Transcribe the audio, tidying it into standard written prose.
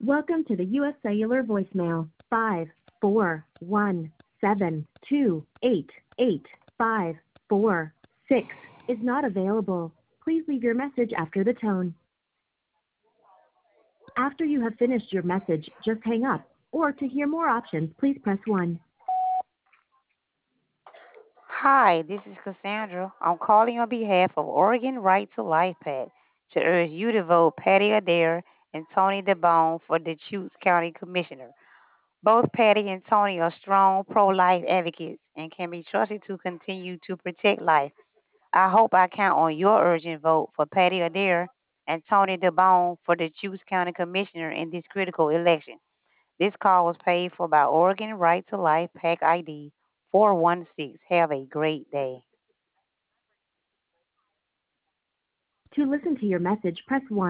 Welcome to the U.S. Cellular voicemail. 54172888546 is not available. Please leave your message after the tone. After you have finished your message, just hang up. Or to hear more options, please press 1. Hi, this is Cassandra. I'm calling on behalf of Oregon Right to Life PAC to urge you to vote Patty Adair and Tony DeBone for the Deschutes County Commissioner. Both Patty and Tony are strong pro-life advocates and can be trusted to continue to protect life. I hope I count on your urgent vote for Patty Adair and Tony DeBone for the Deschutes County Commissioner in this critical election. This call was paid for by Oregon Right to Life PAC ID 416. Have a great day. To listen to your message, press 1.